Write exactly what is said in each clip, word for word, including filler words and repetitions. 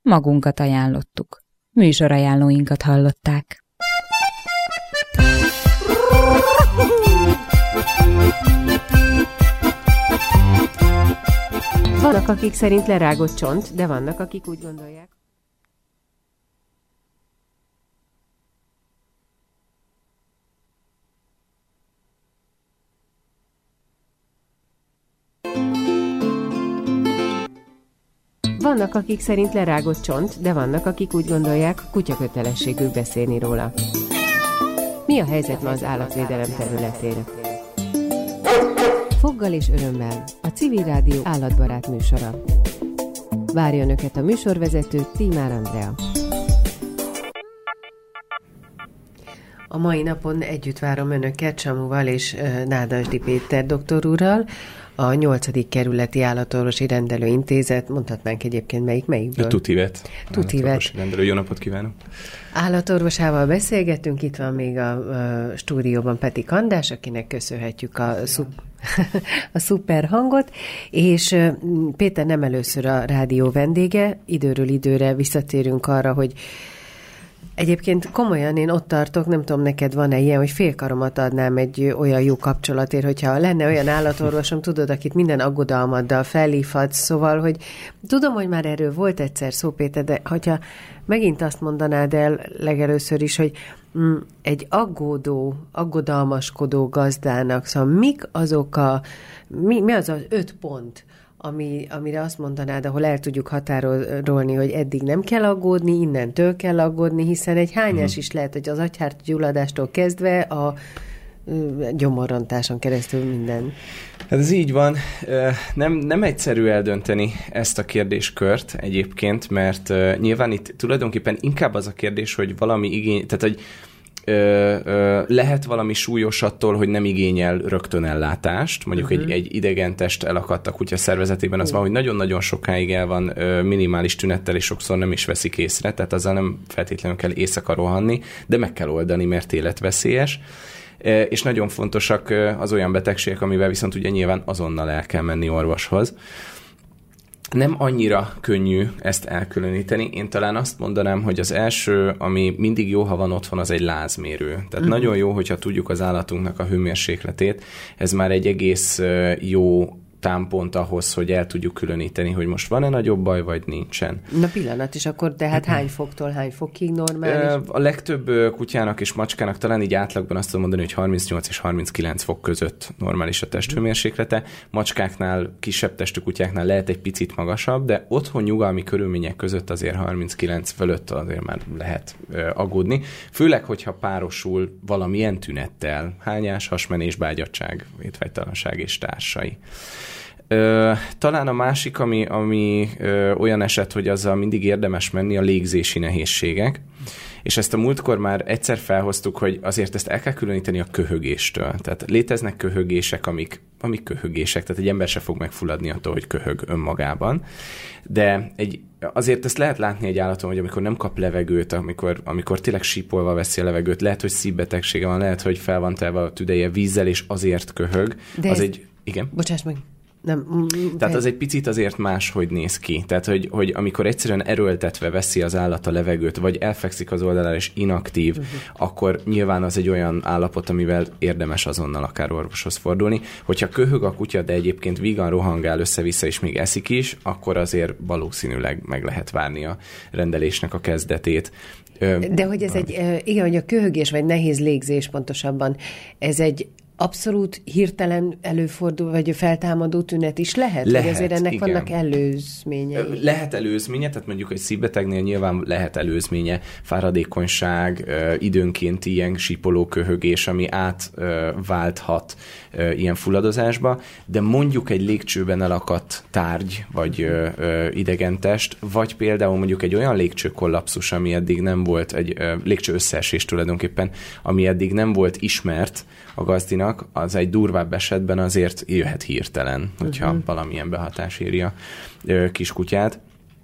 magunkat ajánlottuk. Műsorajánlóinkat hallották. Vannak, akik szerint lerágott csont, de vannak, akik úgy gondolják. Vannak, akik szerint lerágott csont, de vannak, akik úgy gondolják, kutya kötelességük beszélni róla. Mi a helyzet ma az állatvédelem területén? Foggal és örömmel a Civil Rádió állatbarát műsora. Várja Önöket a műsorvezető Tímár Andrea. A mai napon együtt várom Önöket Samuval és Nádasdy Péter doktor úrral, a nyolcadik kerületi állatorvosi rendelőintézet, mondhatnánk egyébként melyik, melyikből? A Tutivet. Tutivet. Rendelő. Jó napot kívánok! Állatorvosával beszélgetünk, itt van még a, a stúdióban Petik András, akinek köszönhetjük a, szup, a szuper hangot, és Péter nem először a rádió vendége, időről időre visszatérünk arra, hogy egyébként komolyan én ott tartok, nem tudom, neked van-e ilyen, hogy félkaromat adnám egy olyan jó kapcsolatért, hogyha lenne olyan állatorvosom, tudod, akit minden aggodalmaddal felhívhatsz, szóval, hogy tudom, hogy már erről volt egyszer szó, Péter, de hogyha megint azt mondanád el legelőször is, hogy mm, egy aggódó, aggodalmaskodó gazdának, szóval mik azok a, mi, mi az az öt pont, Ami, amire azt mondanád, ahol el tudjuk határolni, hogy eddig nem kell aggódni, innentől kell aggódni, hiszen egy hányás hmm. is lehet, hogy az agyhártyagyulladástól kezdve a gyomorrontáson keresztül minden. Hát ez így van. Nem, nem egyszerű eldönteni ezt a kérdéskört egyébként, mert nyilván itt tulajdonképpen inkább az a kérdés, hogy valami igény, tehát hogy Ö, ö, lehet valami súlyos attól, hogy nem igényel rögtön ellátást, mondjuk uh-huh. egy, egy idegen test elakadt a kutya szervezetében, az uh. van, hogy nagyon-nagyon sokáig el van ö, minimális tünettel, és sokszor nem is veszik észre, tehát azzal nem feltétlenül kell éjszaka rohanni, de meg kell oldani, mert életveszélyes. E, és nagyon fontosak az olyan betegségek, amivel viszont ugye nyilván azonnal el kell menni orvoshoz. Nem annyira könnyű ezt elkülöníteni. Én talán azt mondanám, hogy az első, ami mindig jó, ha van otthon, az egy lázmérő. Tehát uh-huh. nagyon jó, hogyha tudjuk az állatunknak a hőmérsékletét. Ez már egy egész jó támpont ahhoz, hogy el tudjuk különíteni, hogy most van-e nagyobb baj, vagy nincsen. Na pillanat, és akkor tehát hány foktól hány fokig normális? A legtöbb kutyának és macskának talán így átlagban azt tudom mondani, hogy harmincnyolc és harminckilenc fok között normális a testhőmérséklete. Macskáknál, kisebb testű kutyáknál lehet egy picit magasabb, de otthon nyugalmi körülmények között azért harminckilenc fölött azért már lehet aggódni. Főleg, hogyha párosul valamilyen tünettel, hányás, hasmenés, bágyadtság, étvágytalanság és társai. Ö, talán a másik, ami, ami ö, olyan eset, hogy azzal mindig érdemes menni, a légzési nehézségek. És ezt a múltkor már egyszer felhoztuk, hogy azért ezt el kell különíteni a köhögéstől. Tehát léteznek köhögések, amik, amik köhögések, tehát egy ember se fog megfulladni attól, hogy köhög önmagában. De egy, azért ezt lehet látni egy állaton, hogy amikor nem kap levegőt, amikor, amikor tényleg sípolva veszi a levegőt, lehet, hogy szívbetegsége van, lehet, hogy fel van telve a tüdeje vízzel, és azért köhög. De az ez... egy... Igen? Bocsáss meg. Nem. Tehát az egy picit azért máshogy néz ki. Tehát, hogy, hogy amikor egyszerűen erőltetve veszi az állat a levegőt, vagy elfekszik az oldalára és inaktív, uh-huh. akkor nyilván az egy olyan állapot, amivel érdemes azonnal akár orvoshoz fordulni. Hogyha köhög a kutya, de egyébként vígan rohangál össze-vissza, és még eszik is, akkor azért valószínűleg meg lehet várni a rendelésnek a kezdetét. De hogy ez egy, igen, hogy a köhögés, vagy nehéz légzés pontosabban, ez egy abszolút hirtelen előfordul, vagy feltámadó tünet is lehet? Lehet, vagy azért ennek igen. vannak előzményei? Lehet előzménye, tehát mondjuk egy szívbetegnél nyilván lehet előzménye, fáradékonyság, időnként ilyen sípoló köhögés, ami átválthat ilyen fulladozásba, de mondjuk egy légcsőben elakadt tárgy, vagy idegen test, vagy például mondjuk egy olyan légcsőkollapszus, ami eddig nem volt, egy légcső összeesés tulajdonképpen, ami eddig nem volt ismert a gazdinak, az egy durvább esetben azért jöhet hirtelen, hogyha uh-huh. valamilyen behatás éri a kiskutyát.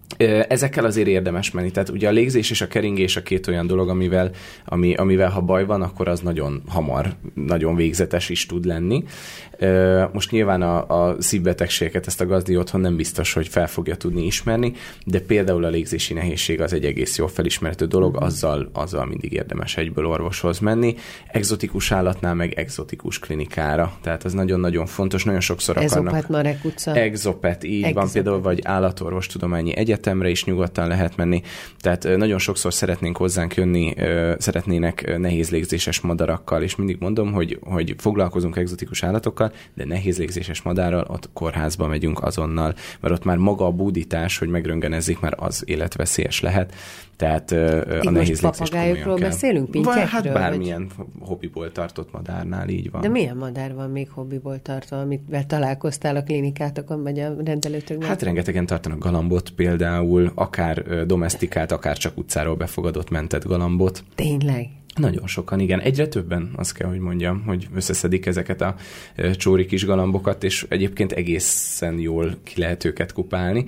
Ezekkel azért érdemes menni. Tehát ugye a légzés és a keringés a két olyan dolog, amivel, ami, amivel ha baj van, akkor az nagyon hamar, nagyon végzetes is tud lenni. Most nyilván a, a szívbetegségeket, ezt a gazdi otthon nem biztos, hogy fel fogja tudni ismerni, de például a légzési nehézség az egy egész jól felismerhető dolog, azzal, azzal mindig érdemes egyből orvoshoz menni. Egzotikus állatnál meg egzotikus klinikára. Tehát ez nagyon-nagyon fontos, nagyon sokszor akarnak... Ezopet, Marek utca. Exopet, így Exopet. Van például, vagy állatorvostudományi egyetemre is nyugodtan lehet menni. Tehát nagyon sokszor szeretnénk hozzánk jönni, szeretnének nehéz légzéses madarakkal, és mindig mondom, hogy, hogy foglalkozunk egzotikus állatokkal, de nehéz légzéses madárral ott kórházba megyünk azonnal, mert ott már maga a búdítás, hogy megröntgenezzék, már az életveszélyes lehet. Tehát a nehéz légzés papagájokról beszélünk, pintyekről? Hát bármilyen vagy... hobbiból tartott madárnál így van. De milyen madár van még hobbiból tartva, amivel találkoztál a klinikátokon, vagy a rendelőtökben? Hát rengetegen tartanak galambot például, akár domesztikált, akár csak utcáról befogadott mentett galambot. Tényleg? Nagyon sokan, igen. Egyre többen, azt kell, hogy mondjam, hogy összeszedik ezeket a csóri kis galambokat, és egyébként egészen jól ki lehet őket kupálni.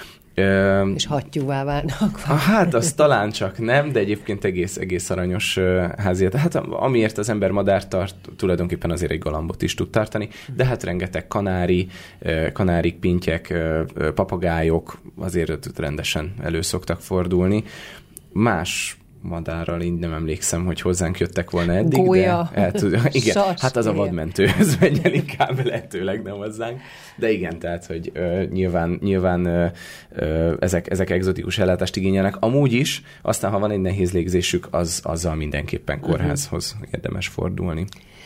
És hattyúvá válnak. Hát, az talán csak nem, de egyébként egész, egész aranyos háziat. Hát amiért az ember madárt tart, tulajdonképpen azért egy galambot is tud tartani, de hát rengeteg kanári, kanárik, pintyek, papagájok azért rendesen elő szoktak fordulni. Más madárral így nem emlékszem, hogy hozzánk jöttek volna eddig. Gólya. De el tud, igen, Sas, hát az igen. a vadmentőhöz megy el inkább, lehetőleg nem hozzánk. De igen, tehát, hogy ö, nyilván, nyilván ö, ö, ezek, ezek egzotikus ellátást igényelnek. Amúgy is, aztán ha van egy nehéz légzésük, az, azzal mindenképpen kórházhoz uh-huh. érdemes fordulni.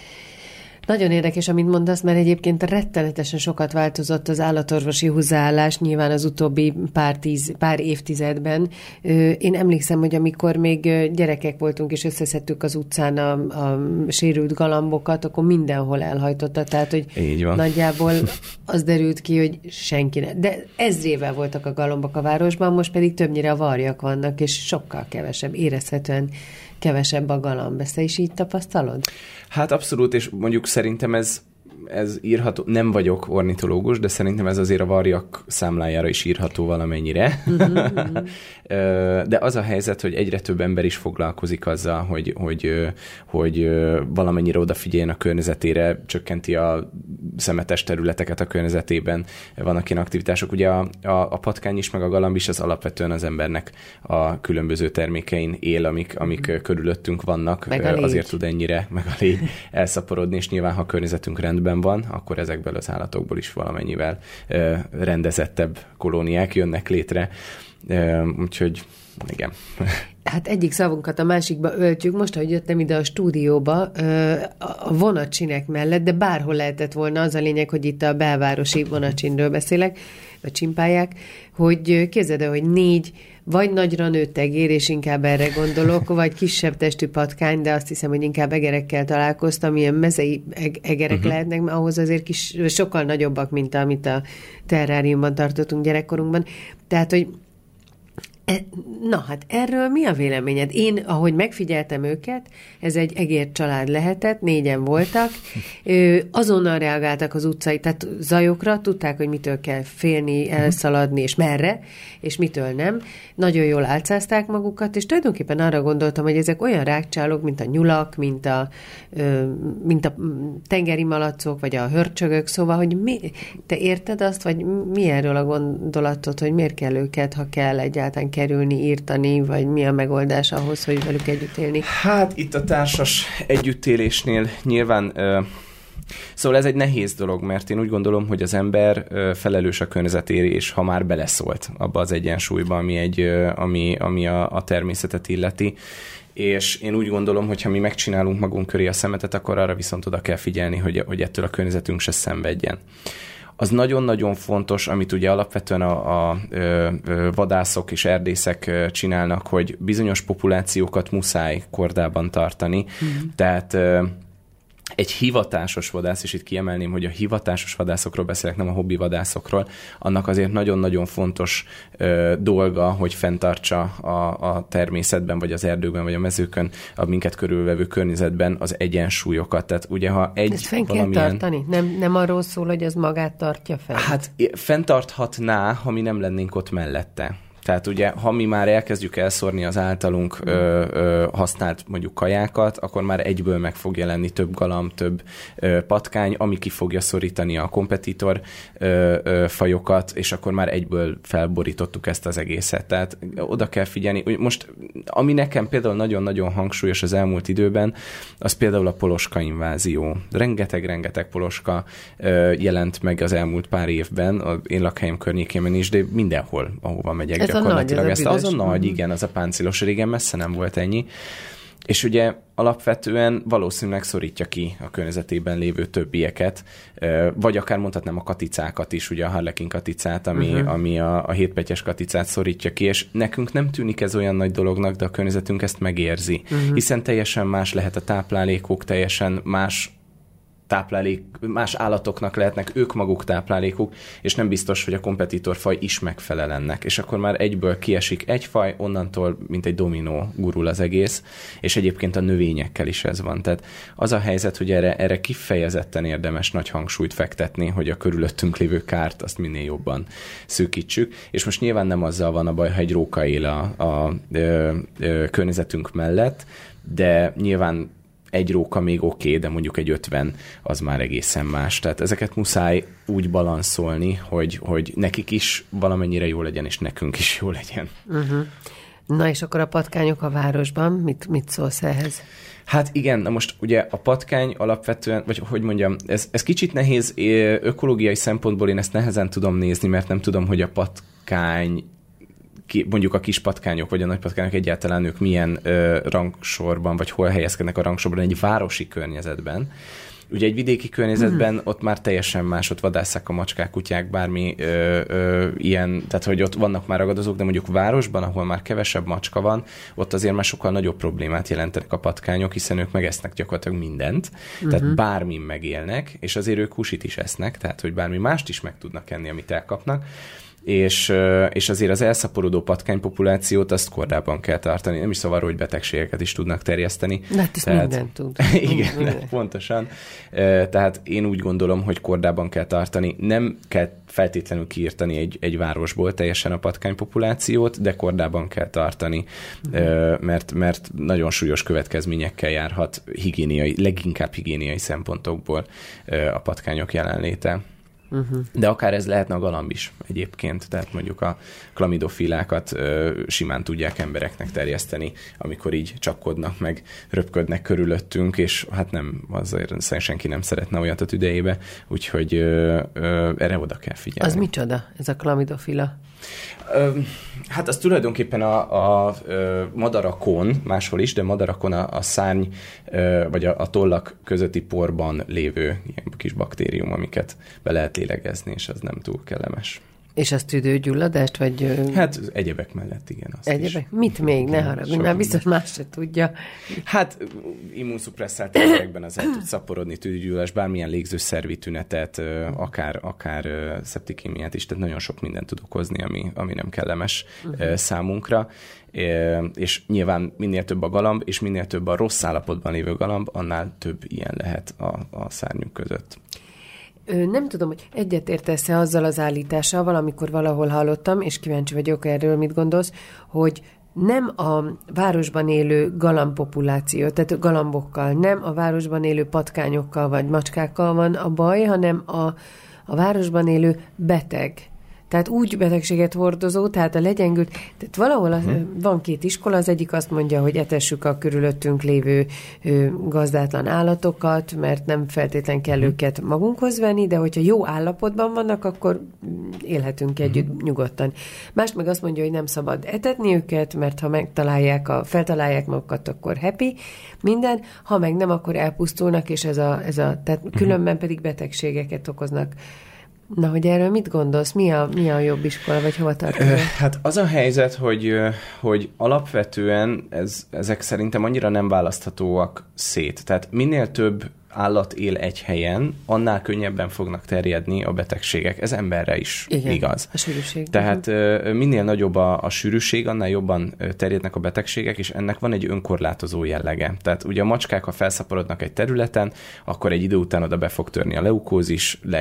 Nagyon érdekes, amit mondasz, mert egyébként rettenetesen sokat változott az állatorvosi hozzáállás, nyilván az utóbbi pár, tíz, pár évtizedben. Én emlékszem, hogy amikor még gyerekek voltunk, és összeszedtük az utcán a, a sérült galambokat, akkor mindenhol elhajtotta. Tehát, hogy így van. Nagyjából az derült ki, hogy senki ne. De ezrével voltak a galambok a városban, most pedig többnyire a varjak vannak, és sokkal kevesebb, érezhetően kevesebb a galamb. Ezt te is így tapasztalod? Hát abszolút, és mondjuk szerintem ez, ez írható, nem vagyok ornitológus, de szerintem ez azért a varjak számlájára is írható valamennyire. Uh-huh. De az a helyzet, hogy egyre több ember is foglalkozik azzal, hogy, hogy, hogy valamennyire odafigyeljen a környezetére, csökkenti a szemetes területeket a környezetében, vannak ilyen aktivitások. Ugye a, a, a patkány is, meg a galamb is az alapvetően az embernek a különböző termékein él, amik, amik uh-huh. körülöttünk vannak, azért tud ennyire, meg a légy elszaporodni, és nyilván, ha a környezetünk rendben van, akkor ezekből az állatokból is valamennyivel rendezettebb kolóniák jönnek létre. Úgyhogy igen. Hát egyik szavunkat a másikba öltjük. Most, ahogy jöttem ide a stúdióba, a vonatcsinek mellett, de bárhol lehetett volna, az a lényeg, hogy itt a belvárosi vonatcsinről beszélek, a csimpályák, hogy képzeld el, hogy négy vagy nagyra nőtt egér, és inkább erre gondolok, vagy kisebb testű patkány, de azt hiszem, hogy inkább egerekkel találkoztam, ilyen mezei egerek uh-huh. lehetnek, mert ahhoz azért kis, sokkal nagyobbak, mint amit a terráriumban tartottunk gyerekkorunkban. Tehát, hogy na, hát erről mi a véleményed? Én, ahogy megfigyeltem őket, ez egy egér család lehetett, négyen voltak, azonnal reagáltak az utcai, tehát zajokra, tudták, hogy mitől kell félni, elszaladni, és merre, és mitől nem. Nagyon jól álcázták magukat, és tulajdonképpen arra gondoltam, hogy ezek olyan rákcsálók, mint a nyulak, mint a, mint a tengeri malacok, vagy a hörcsögök, szóval, hogy mi, te érted azt, vagy mi erről a gondolatot, hogy miért kell őket, ha kell egyáltalán kerülni, írtani, vagy mi a megoldás ahhoz, hogy velük együtt élni? Hát itt a társas együttélésnél nyilván... Uh... Szóval ez egy nehéz dolog, mert én úgy gondolom, hogy az ember felelős a környezetére, és ha már beleszólt abba az egyensúlyba, ami, egy, ami, ami a, a természetet illeti, és én úgy gondolom, hogy ha mi megcsinálunk magunk köré a szemetet, akkor arra viszont oda kell figyelni, hogy, hogy ettől a környezetünk se szenvedjen. Az nagyon-nagyon fontos, amit ugye alapvetően a, a, a vadászok és erdészek csinálnak, hogy bizonyos populációkat muszáj kordában tartani, mm. tehát egy hivatásos vadász, és itt kiemelném, hogy a hivatásos vadászokról beszélek, nem a hobbi vadászokról, annak azért nagyon-nagyon fontos ö, dolga, hogy fenntartsa a, a természetben, vagy az erdőkben, vagy a mezőkön, a minket körülvevő környezetben az egyensúlyokat. Tehát ugye, ha egy ezt fenn valamilyen... kell tartani? Nem, nem arról szól, hogy az magát tartja fel? Hát fenntarthatná, ha mi nem lennénk ott mellette. Tehát ugye, ha mi már elkezdjük elszórni az általunk ö, ö, használt mondjuk kajákat, akkor már egyből meg fog jelenni több galamb, több ö, patkány, ami ki fogja szorítani a kompetitor ö, ö, fajokat, és akkor már egyből felborítottuk ezt az egészet. Tehát oda kell figyelni. Most, ami nekem például nagyon-nagyon hangsúlyos az elmúlt időben, az például a poloska invázió. Rengeteg-rengeteg poloska ö, jelent meg az elmúlt pár évben, az én lakhelyem környékében is, de mindenhol, ahova megyek ez gyakorlatilag. A nagy, ez ez a, az a nagy, igen, az a páncilos, régen messze nem volt ennyi. És ugye alapvetően valószínűleg szorítja ki a környezetében lévő többieket, vagy akár mondhatnám a katicákat is, ugye a harlekin katicát, ami, uh-huh. ami a, a hétpetyes katicát szorítja ki, és nekünk nem tűnik ez olyan nagy dolognak, de a környezetünk ezt megérzi, uh-huh. hiszen teljesen más lehet a táplálékok, teljesen más táplálék, más állatoknak lehetnek ők maguk táplálékuk, és nem biztos, hogy a kompetitorfaj is megfelel ennek. És akkor már egyből kiesik egy faj, onnantól, mint egy dominó gurul az egész, és egyébként a növényekkel is ez van. Tehát az a helyzet, hogy erre, erre kifejezetten érdemes nagy hangsúlyt fektetni, hogy a körülöttünk lévő kárt azt minél jobban szűkítsük. És most nyilván nem azzal van a baj, ha egy róka él a, a, a, a környezetünk mellett, de nyilván egy róka még oké, okay, de mondjuk egy ötven az már egészen más. Tehát ezeket muszáj úgy balanszolni, hogy, hogy nekik is valamennyire jó legyen, és nekünk is jó legyen. Uh-huh. Na és akkor a patkányok a városban, mit, mit szólsz ehhez? Hát igen, na most ugye a patkány alapvetően, vagy hogy mondjam, ez, ez kicsit nehéz, ökológiai szempontból én ezt nehezen tudom nézni, mert nem tudom, hogy a patkány Ki, mondjuk a kis patkányok, vagy a nagy patkányok egyáltalán ők milyen ö, rangsorban, vagy hol helyezkednek a rangsorban egy városi környezetben. Ugye egy vidéki környezetben mm. ott már teljesen más, ott vadásszák a macskák, kutyák, bármi ö, ö, ilyen, tehát hogy ott vannak már ragadozók, de mondjuk városban, ahol már kevesebb macska van, ott azért már sokkal nagyobb problémát jelentenek a patkányok, hiszen ők megesznek gyakorlatilag mindent, mm-hmm. tehát bármin megélnek, és azért ők húsit is esznek, tehát hogy bármi mást is meg tudnak enni, amit elkapnak. És, és azért az elszaporodó patkánypopulációt azt kordában kell tartani. Nem is szóval, hogy betegségeket is tudnak terjeszteni. De hát ezt Tehát, minden tud. Igen, minden. Pontosan. Tehát én úgy gondolom, hogy kordában kell tartani. Nem kell feltétlenül kiírtani egy, egy városból teljesen a patkánypopulációt, de kordában kell tartani, uh-huh. mert, mert nagyon súlyos következményekkel járhat higiéniai, leginkább higiéniai szempontokból a patkányok jelenléte. Uh-huh. De akár ez lehetne a galamb is egyébként, tehát mondjuk a klamidofílákat ö, simán tudják embereknek terjeszteni, amikor így csapkodnak meg, röpködnek körülöttünk, és hát nem, azért senki nem szeretne olyat a tüdejébe, úgyhogy ö, ö, erre oda kell figyelni. Az micsoda, ez a klamidofila? Ö, hát az tulajdonképpen a, a, a madarakon, máshol is, de madarakon a, a szárny, ö, vagy a, a tollak közötti porban lévő ilyen kis baktérium, amiket be lehet lélegezni, és az nem túl kellemes. És az tüdőgyulladást, vagy... Hát egyebek mellett, igen. Azt egyebek? Is. Mit még? Ne haragudj, már biztos más se tudja. Hát immunszupresszált emberekben az el tud szaporodni, tüdőgyulladás, bármilyen légzőszervi tünetet, akár, akár szeptikémiát is, tehát nagyon sok mindent tud okozni, ami, ami nem kellemes uh-huh. számunkra. És nyilván minél több a galamb, és minél több a rossz állapotban lévő galamb, annál több ilyen lehet a, a szárnyuk között. Nem tudom, hogy egyetértesz-e azzal az állítással, valamikor valahol hallottam, és kíváncsi vagyok erről, mit gondolsz, hogy nem a városban élő galambpopuláció, tehát galambokkal, nem a városban élő patkányokkal vagy macskákkal van a baj, hanem a, a városban élő beteg. Tehát úgy betegséget hordozó, tehát a legyengült, tehát valahol az, hmm. van két iskola, az egyik azt mondja, hogy etessük a körülöttünk lévő ö, gazdátlan állatokat, mert nem feltétlen kell hmm. őket magunkhoz venni, de hogyha jó állapotban vannak, akkor élhetünk együtt hmm. nyugodtan. Más meg azt mondja, hogy nem szabad etetni őket, mert ha megtalálják, a, feltalálják magukat, akkor happy, minden, ha meg nem, akkor elpusztulnak, és ez a, ez a tehát különben pedig betegségeket okoznak. Na, hogy erről mit gondolsz? Mi a, mi a jobb iskola, vagy hova tartozol? Hát az a helyzet, hogy, hogy alapvetően ez, ezek szerintem annyira nem választhatóak szét. Tehát minél több állat él egy helyen, annál könnyebben fognak terjedni a betegségek. Ez emberre is igen, igaz. A sűrűség. Tehát uh-huh. minél nagyobb a, a sűrűség, annál jobban terjednek a betegségek, és ennek van egy önkorlátozó jellege. Tehát ugye a macskák, ha felszaporodnak egy területen, akkor egy idő után oda be fog törni a leukózis, le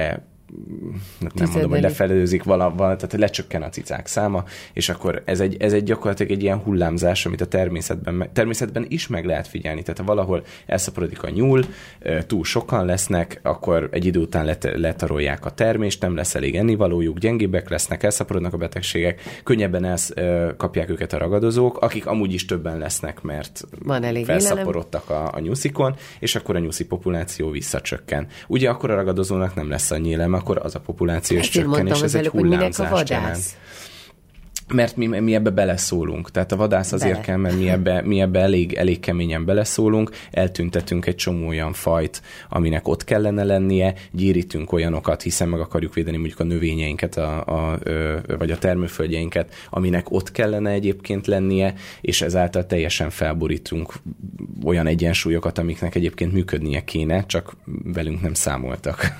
nem mondom, hogy lefelőzik valahol, tehát lecsökken a cicák száma, és akkor ez egy, ez egy gyakorlatilag egy ilyen hullámzás, amit a természetben, természetben is meg lehet figyelni. Tehát ha valahol elszaporodik a nyúl, túl sokan lesznek, akkor egy idő után let, letarolják a termést, nem lesz elég ennivalójuk, gyengébbek lesznek, elszaporodnak a betegségek, könnyebben elkapják őket a ragadozók, akik amúgy is többen lesznek, mert felszaporodtak a, a nyuszikon, és akkor a nyuszi populáció visszacsökken. Ugye akkor a ragadozónak nem lesz annyi élelme, akkor az a populáció is csökken, és ez egy hullámzást jelent. Mert mi, mi ebbe beleszólunk. Tehát a vadász azért Bele. kell, mert mi ebbe, mi ebbe elég, elég keményen beleszólunk, eltüntetünk egy csomó olyan fajt, aminek ott kellene lennie, gyérítünk olyanokat, hiszen meg akarjuk védeni mondjuk a növényeinket, a, a, a, vagy a termőföldjeinket, aminek ott kellene egyébként lennie, és ezáltal teljesen felborítunk olyan egyensúlyokat, amiknek egyébként működnie kéne, csak velünk nem számoltak.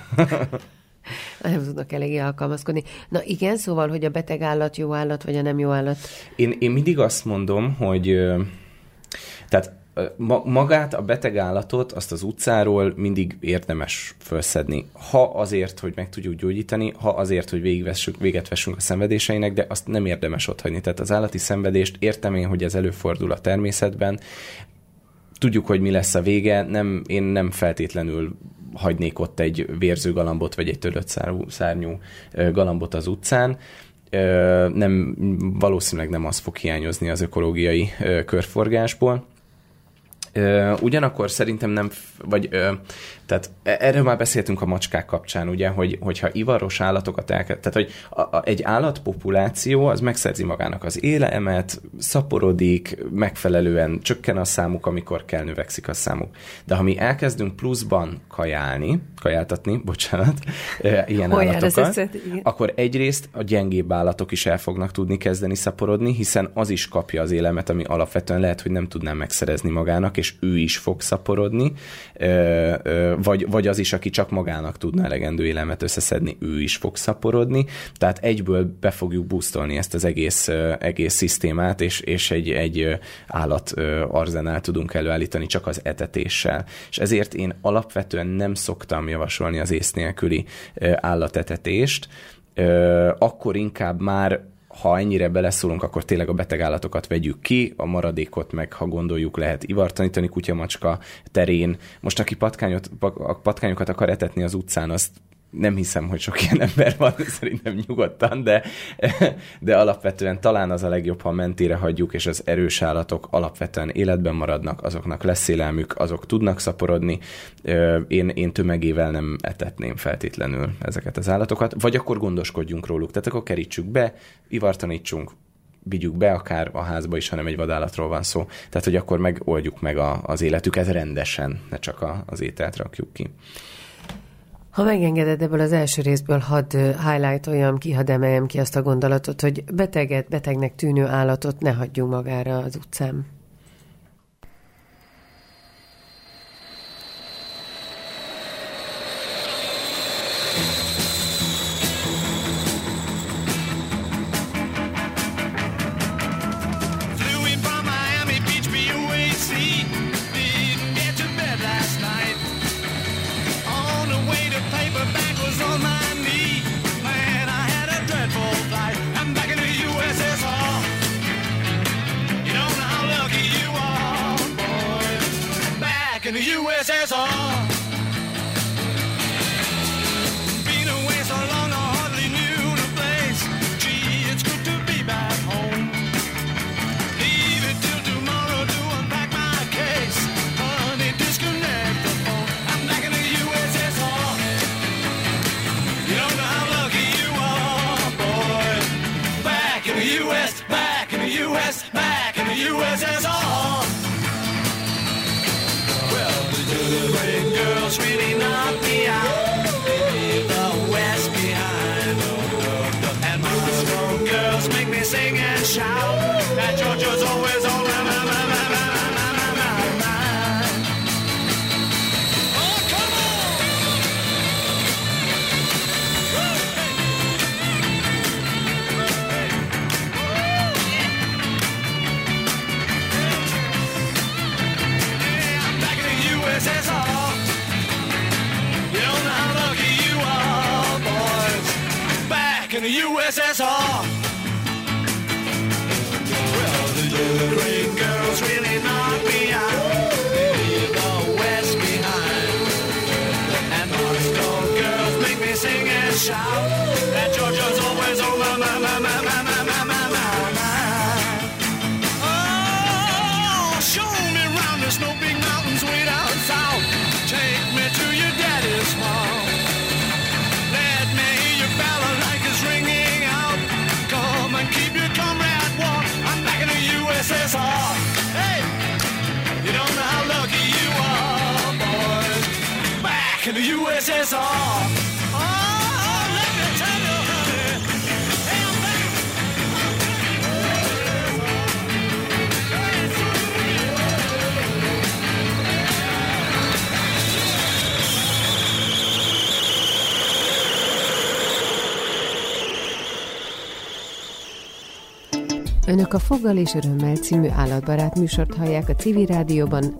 Nem tudnak eléggé alkalmazkodni. Na igen, szóval, hogy a beteg állat jó állat, vagy a nem jó állat? Én, én mindig azt mondom, hogy tehát magát, a beteg állatot, azt az utcáról mindig érdemes felszedni. Ha azért, hogy meg tudjuk gyógyítani, ha azért, hogy végigvessünk, véget vessünk a szenvedéseinek, de azt nem érdemes otthagyni. Tehát az állati szenvedést értem én, hogy ez előfordul a természetben. Tudjuk, hogy mi lesz a vége, nem, én nem feltétlenül hagynék ott egy vérző galambot, vagy egy törött szárnyú galambot az utcán. Nem, valószínűleg nem az fog hiányozni az ökológiai körforgásból. Ugyanakkor szerintem nem, vagy tehát erről már beszéltünk a macskák kapcsán, ugye, hogy, hogyha ivaros állatokat elkezd, tehát hogy a, a, egy állatpopuláció az megszerzi magának az élelmet, szaporodik, megfelelően csökken a számuk, amikor kell, növekszik a számuk. De ha mi elkezdünk pluszban kajálni, kajáltatni, bocsánat, ilyen Olyan állatokat, összet, akkor egyrészt a gyengébb állatok is el fognak tudni kezdeni szaporodni, hiszen az is kapja az élelmet, ami alapvetően lehet, hogy nem tudná megszerezni magának, és ő is fog szaporodni, vagy, vagy az is, aki csak magának tudna elegendő élelmet összeszedni, ő is fog szaporodni. Tehát egyből be fogjuk boostolni ezt az egész, egész szisztémát, és, és egy, egy állat arzenál tudunk előállítani csak az etetéssel. És ezért én alapvetően nem szoktam javasolni az ész nélküli állatetetést, akkor inkább már ha ennyire beleszólunk, akkor tényleg a beteg állatokat vegyük ki, a maradékot meg, ha gondoljuk, lehet ivartanítani kutyamacska terén. Most aki patkányot, patkányokat akar etetni az utcán, azt nem hiszem, hogy sok ilyen ember van, szerintem nyugodtan, de, de alapvetően talán az a legjobb, ha mentére hagyjuk, és az erős állatok alapvetően életben maradnak, azoknak lesz élelmük, azok tudnak szaporodni. Én, én tömegével nem etetném feltétlenül ezeket az állatokat, vagy akkor gondoskodjunk róluk. Tehát akkor kerítsük be, ivartanítsunk, vigyük be akár a házba is, hanem egy vadállatról van szó. Tehát, hogy akkor megoldjuk meg a, az életüket rendesen, ne csak a, az ételt rakjuk ki. Ha megengeded, ebből az első részből hadd highlightoljam ki, hadd emeljem ki azt a gondolatot, hogy beteget, betegnek tűnő állatot ne hagyjunk magára az utcán. In the U S S R, been away so long I hardly knew the place. Gee, it's good to be back home. Leave it till tomorrow to unpack my case. Honey, disconnect the phone. I'm back in the U S S R. You don't know how lucky you are, boy. Back in the U S, back in the U S, back in the U S S R. The great girls really knock me out. Leave the West behind. And my strong girls make me sing and shout. That Georgia's always on my mind. Oh, come on! Yeah, I'm back in the U S S R. You don't know how lucky you are, boy. S S R. Well, the During girls really knock me out. They leave the West behind. And Moscow girls make me sing and shout. And Georgia's always on my, my, my, my, my, my, my, my, my, my. Oh, show me round the snow big mountains way down south. Take me to your daddy's farm. Let me hear your balalaika ringing out. Come and keep your comrade warm. I'm back in the U S S R. Hey, you don't know how lucky you are, boys. Back in the U S S R. Oh, let me tell you, honey. Hey, I'm back. Önök a Foggal és Örömmel című állatbarát műsort hallják a Civil Rádióban.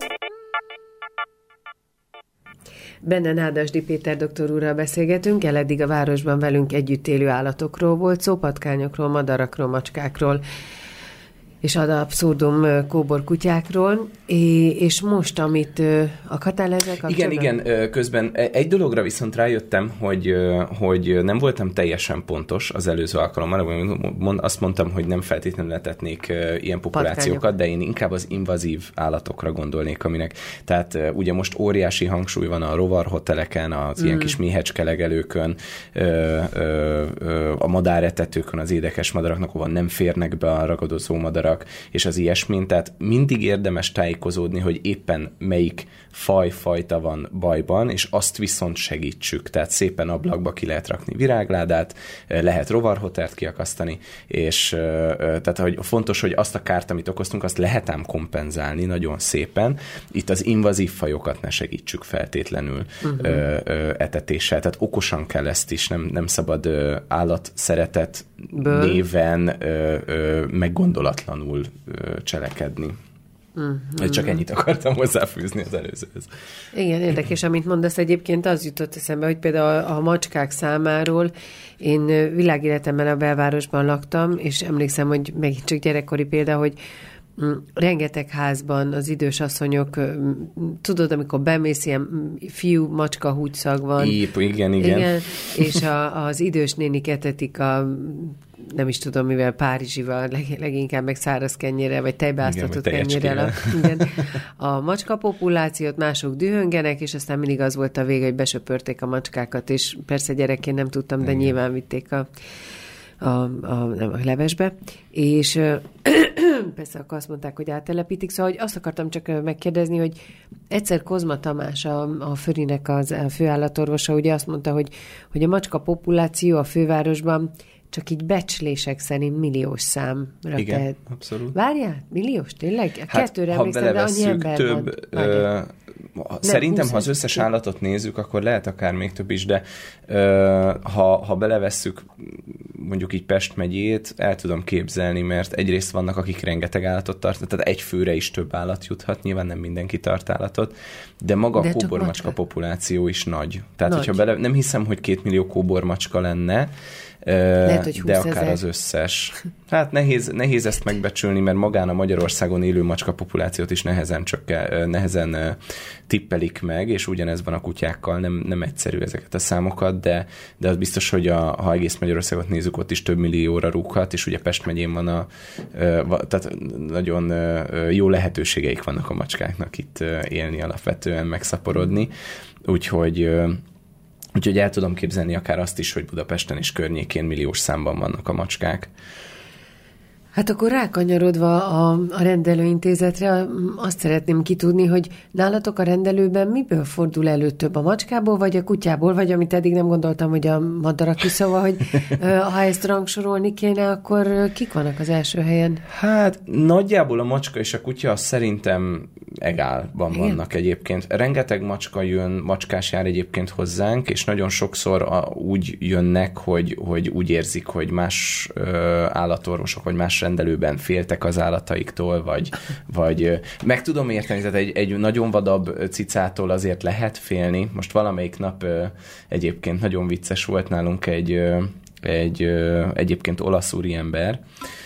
Benne Nádasdy Péter doktor úrral beszélgetünk, el eddig a városban velünk együtt élő állatokról volt szó, patkányokról, madarakról, macskákról, és ad abszurdum kóborkutyákról, és most, amit akartál ezzel kapcsolatban? Igen, igen, közben egy dologra viszont rájöttem, hogy, hogy nem voltam teljesen pontos az előző alkalommal. Azt mondtam, hogy nem feltétlenül letetnék ilyen populációkat, Patkányok. De én inkább az invazív állatokra gondolnék, aminek, tehát ugye most óriási hangsúly van a rovarhoteleken, az mm. ilyen kis méhecskelegelőkön, a madáretetőkön, az édekes madaraknak, ahol nem férnek be a ragadozó madarak, és az ilyesmin, tehát mindig érdemes tájékozódni, hogy éppen melyik faj, fajta van bajban, és azt viszont segítsük. Tehát szépen ablakba ki lehet rakni virágládát, lehet rovarhotelt kiakasztani, és tehát hogy fontos, hogy azt a kárt, amit okoztunk, azt lehet ám kompenzálni nagyon szépen. Itt az invazív fajokat ne segítsük feltétlenül uh-huh. etetéssel. Tehát okosan kell ezt is, nem, nem szabad állatszeretet Ből. néven meggondolatlanul cselekedni. Uh-huh. Csak ennyit akartam hozzáfűzni az előzőhöz. Igen, érdekes, amit mondasz, egyébként az jutott eszembe, hogy például a macskák számáról én világéletemben a belvárosban laktam, és emlékszem, hogy megint csak gyerekkori példa, hogy rengeteg házban az idős asszonyok, tudod, amikor bemész, ilyen fiú macska húgyszag van. Épp, igen, igen. igen és a, az idős nénik etetik a nem is tudom mivel, párizsival, leg, leginkább meg száraz kenyérrel, vagy tejbeáztatott kenyérrel. A, igen, a macska populációt, mások dühöngenek, és aztán mindig az volt a vége, hogy besöpörték a macskákat, és persze gyerekként nem tudtam, de igen. nyilván vitték a, a, a, nem, a levesbe, és persze akkor azt mondták, hogy áttelepítik, szóval hogy azt akartam csak megkérdezni, hogy egyszer Kozma Tamás, a, a Förinek az a főállatorvosa, ugye azt mondta, hogy, hogy a macska populáció a fővárosban csak így becslések szerint milliós számra igen, tehet. abszolút. Várjál, milliós, tényleg? Hát, kettőre ha emlékszem, de annyi ember több, van. Ö, szerintem, ha az összes állatot nézzük, akkor lehet akár még több is, de ö, ha, ha belevesszük mondjuk így Pest megyét, el tudom képzelni, mert egyrészt vannak, akik rengeteg állatot tartanak, tehát egy főre is több állat juthat, nyilván nem mindenki tart állatot, de maga de a kóbormacska populáció is nagy. Tehát, nagy. hogyha bele, nem hiszem, hogy két millió kóbormacska lenne, Lehet, hogy de akár az összes. Hát nehéz, nehéz ezt megbecsülni, mert magán a Magyarországon élő macska populációt is nehezen, csak, nehezen tippelik meg, és ugyanez van a kutyákkal, nem, nem egyszerű ezeket a számokat, de, de az biztos, hogy a, ha egész Magyarországot nézzük, ott is több millióra rúghat, és ugye Pest megyén van a, tehát nagyon jó lehetőségeik vannak a macskáknak itt élni alapvetően, megszaporodni, úgyhogy Úgyhogy el tudom képzelni akár azt is, hogy Budapesten és környékén milliós számban vannak a macskák. Hát akkor rákanyarodva a, a rendelőintézetre, azt szeretném kitudni, hogy nálatok a rendelőben miből fordul elő több, a macskából, vagy a kutyából, vagy amit eddig nem gondoltam, hogy a madarak is, szóval, hogy ha ezt rangsorolni kéne, akkor kik vannak az első helyen? Hát nagyjából a macska és a kutya szerintem egálban igen. vannak egyébként. Rengeteg macska jön, macskás jár egyébként hozzánk, és nagyon sokszor a, úgy jönnek, hogy, hogy úgy érzik, hogy más ö, állatorvosok, vagy más rendelőben féltek az állataiktól, vagy, vagy meg tudom érteni, tehát egy, egy nagyon vadabb cicától azért lehet félni. Most valamelyik nap ö, egyébként nagyon vicces volt nálunk egy ö, egy ö, egyébként olasz úriember,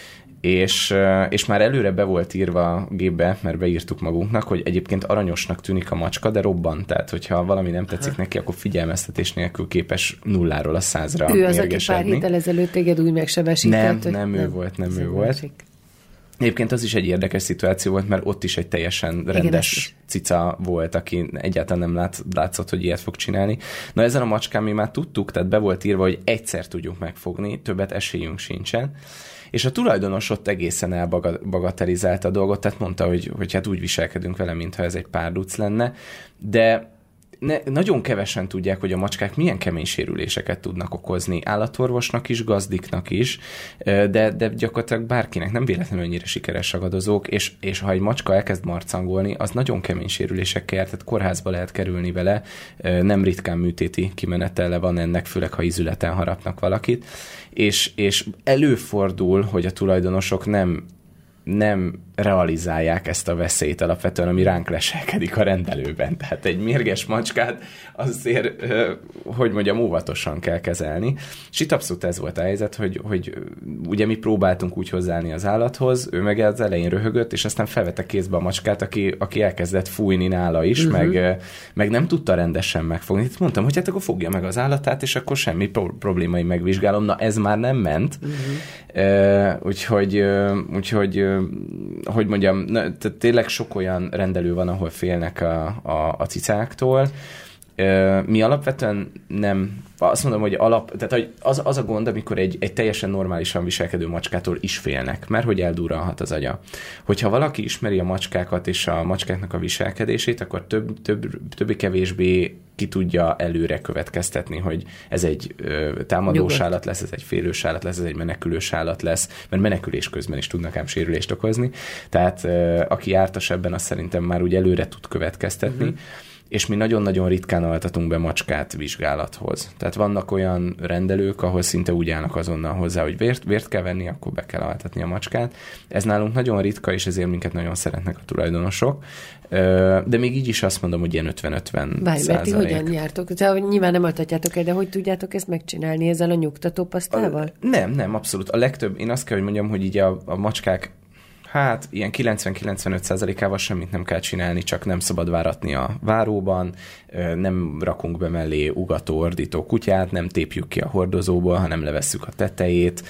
és, és már előre be volt írva a gépbe, mert beírtuk magunknak, hogy egyébként aranyosnak tűnik a macska, de robban. Tehát, hogyha valami nem tetszik neki, akkor figyelmeztetés nélkül képes nulláról a százra ő az, mérgesedni. aki pár héttel ezelőtt téged úgy megsebesített, Nem, nem ő nem, volt, nem ő volt. Másik. Egyébként az is egy érdekes szituáció volt, mert ott is egy teljesen rendes igen, cica volt, aki egyáltalán nem lát, látszott, hogy ilyet fog csinálni. Na ezen a macskán mi már tudtuk, tehát be volt írva, hogy egyszer tudjuk megfogni, többet esélyünk sincsen. És a tulajdonos ott egészen elbagatelizálta a dolgot, tehát mondta, hogy, hogy hát úgy viselkedünk vele, mintha ez egy párduc lenne, de ne, nagyon kevesen tudják, hogy a macskák milyen kemény sérüléseket tudnak okozni állatorvosnak is, gazdiknak is, de, de gyakorlatilag bárkinek, nem véletlenül annyira sikeres ragadozók, és, és ha egy macska elkezd marcangolni, az nagyon kemény sérülésekkel jár, tehát kórházba lehet kerülni vele, nem ritkán műtéti kimenetele van ennek, főleg ha ízületen harapnak valakit, és, és előfordul, hogy a tulajdonosok nem nem realizálják ezt a veszélyt alapvetően, ami ránk leselkedik a rendelőben. Tehát egy mérges macskát azért, hogy mondjam, óvatosan kell kezelni. És itt abszolút ez volt a helyzet, hogy, hogy ugye mi próbáltunk úgy hozzáállni az állathoz, ő meg az elején röhögött, és aztán felvette kézbe a macskát, aki, aki elkezdett fújni nála is, uh-huh. meg, meg nem tudta rendesen megfogni. Itt mondtam, hogy hát akkor fogja meg az állatát, és akkor semmi pro- problémai megvizsgálom. Na, ez már nem ment. Uh-huh. Uh, úgyhogy, uh, úgyhogy uh, hogy mondjam, na, tehát tényleg sok olyan rendelő van, ahol félnek a, a, a cicáktól. Mi alapvetően nem, azt mondom, hogy alap, tehát az, az a gond, amikor egy, egy teljesen normálisan viselkedő macskától is félnek, mert hogy eldurralhat az agya. Hogyha valaki ismeri a macskákat és a macskáknak a viselkedését, akkor több, több, többé-kevésbé ki tudja előre következtetni, hogy ez egy ö, támadós Nyugodt. állat lesz, ez egy félős állat lesz, ez egy menekülős állat lesz, mert menekülés közben is tudnak ám sérülést okozni. Tehát ö, aki jártas ebben, azt szerintem már úgy előre tud következtetni. Uh-huh. És mi nagyon-nagyon ritkán altatunk be macskát vizsgálathoz. Tehát vannak olyan rendelők, ahol szinte úgy állnak azonnal hozzá, hogy vért, vért kell venni, akkor be kell altatni a macskát. Ez nálunk nagyon ritka, és ezért minket nagyon szeretnek a tulajdonosok. De még így is azt mondom, hogy ilyen ötven-ötven Várj, mert ti hogyan jártok? Tehát nyilván nem altatjátok el, de hogy tudjátok ezt megcsinálni ezzel a nyugtató pasztával? A, nem, nem, abszolút. A legtöbb, én azt kell, hogy mondjam, hogy így a, a macskák hát ilyen kilencven-kilencvenöt százalékával semmit nem kell csinálni, csak nem szabad váratni a váróban, nem rakunk be mellé ugató, ordító kutyát, nem tépjük ki a hordozóból, hanem levesszük a tetejét.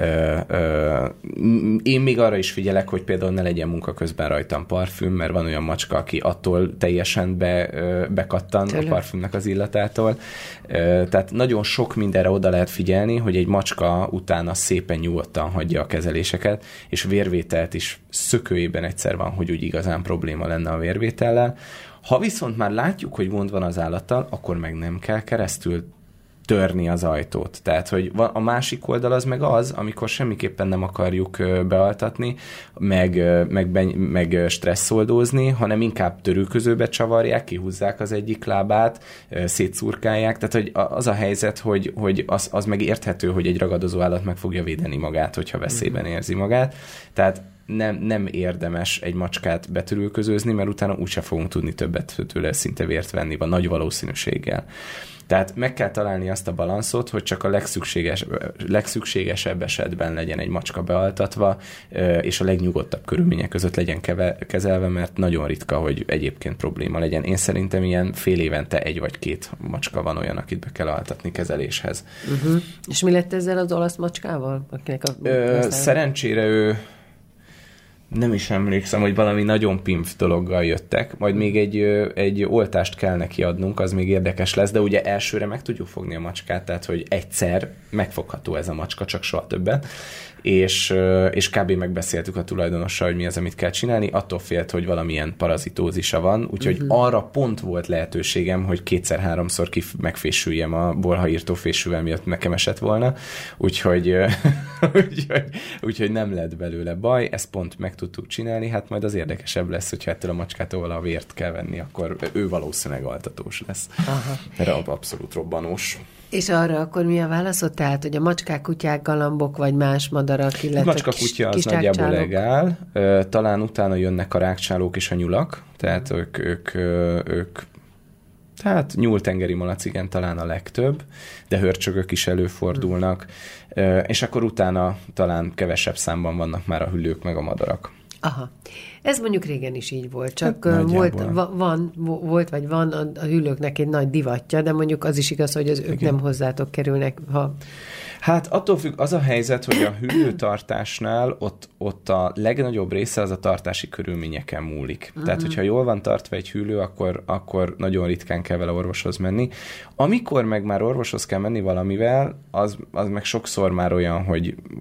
Én még arra is figyelek, hogy például ne legyen munka közben rajtam parfüm, mert van olyan macska, aki attól teljesen be, bekattan Tőle. a parfümnek az illatától. Tehát nagyon sok mindenre oda lehet figyelni, hogy egy macska utána szépen nyugodtan hagyja a kezeléseket, és vérvételt is szökőjében egyszer van, hogy úgy igazán probléma lenne a vérvétellel. Ha viszont már látjuk, hogy gond van az állattal, akkor meg nem kell keresztül törni az ajtót. Tehát, hogy a másik oldal az meg az, amikor semmiképpen nem akarjuk bealtatni, meg, meg, meg stresszoldózni, hanem inkább törőközőbe csavarják, kihúzzák az egyik lábát, szétszurkálják. Tehát, hogy az a helyzet, hogy, hogy az, az meg érthető, hogy egy ragadozó állat meg fogja védeni magát, hogyha veszélyben érzi magát. Tehát nem, nem érdemes egy macskát betörülközőzni, mert utána úgyse fogunk tudni többet tőle szinte vért venni, van nagy valószínűséggel. Tehát meg kell találni azt a balanszot, hogy csak a legszükséges, legszükségesebb esetben legyen egy macska bealtatva, és a legnyugodtabb körülmények között legyen keve, kezelve, mert nagyon ritka, hogy egyébként probléma legyen. Én szerintem ilyen fél évente egy vagy két macska van olyan, akit be kell altatni kezeléshez. Uh-huh. És mi lett ezzel az olasz macskával? Akinek a Ö, szerencsére ő nem is emlékszem, hogy valami nagyon pimp dologgal jöttek, majd még egy, egy oltást kell neki adnunk, az még érdekes lesz, de ugye elsőre meg tudjuk fogni a macskát, tehát hogy egyszer megfogható ez a macska, csak soha többet, és, és kb. Megbeszéltük a tulajdonossal, hogy mi az, amit kell csinálni, attól félt, hogy valamilyen parazitózisa van, úgyhogy uh-huh. arra pont volt lehetőségem, hogy kétszer-háromszor kif- megfésüljem a bolhaírtó fésűvel, miatt nekem esett volna, úgyhogy, úgyhogy, úgyhogy nem lett belőle baj, ezt pont meg tudtuk csinálni, hát majd az érdekesebb lesz, hogyha ettől a macskától a vért kell venni, akkor ő valószínűleg altatós lesz. Aha. Mert abszolút robbanós. És arra akkor mi a válaszod? Tehát, hogy a macskák, kutyák, galambok, vagy más madarak, illetve macska, kutya az nagyjából legál. Talán utána jönnek a rágcsálók és a nyulak, tehát ők, ők, ők Tehát nyúltengeri malac, igen, talán a legtöbb, de hörcsögök is előfordulnak, mm. és akkor utána talán kevesebb számban vannak már a hüllők meg a madarak. Aha. Ez mondjuk régen is így volt, csak hát, volt, va, van, volt vagy van a, a hüllőknek egy nagy divatja, de mondjuk az is igaz, hogy az ők igen. nem hozzátok kerülnek, ha... Hát attól függ, az a helyzet, hogy a hüllőtartásnál ott, ott a legnagyobb része az a tartási körülményeken múlik. Uh-huh. Tehát, hogyha jól van tartva egy hüllő, akkor, akkor nagyon ritkán kell vele orvoshoz menni. Amikor meg már orvoshoz kell menni valamivel, az, az meg sokszor már olyan, hogy